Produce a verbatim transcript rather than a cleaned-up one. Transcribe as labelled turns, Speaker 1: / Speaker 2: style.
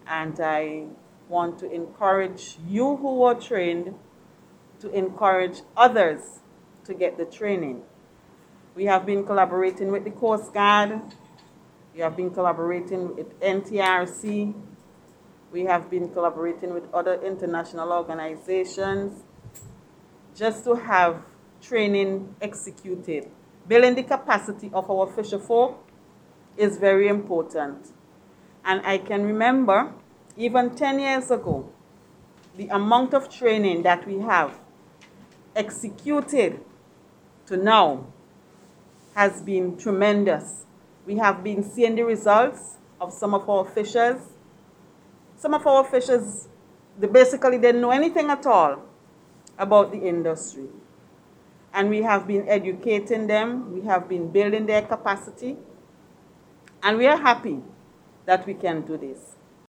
Speaker 1: And I want to encourage you who are trained to encourage others to get the training. We have been collaborating with the Coast Guard. We have been collaborating with N T R C. We have been collaborating with other international organizations just to have training executed. Building the capacity of our fisher folk is very important. And I can remember, even ten years ago, the amount of training that we have executed to now has been tremendous. We have been seeing the results of some of our fishers. Some of our fishers, they basically didn't know anything at all about the industry. And we have been educating them, we have been building their capacity, and we are happy that we can do this.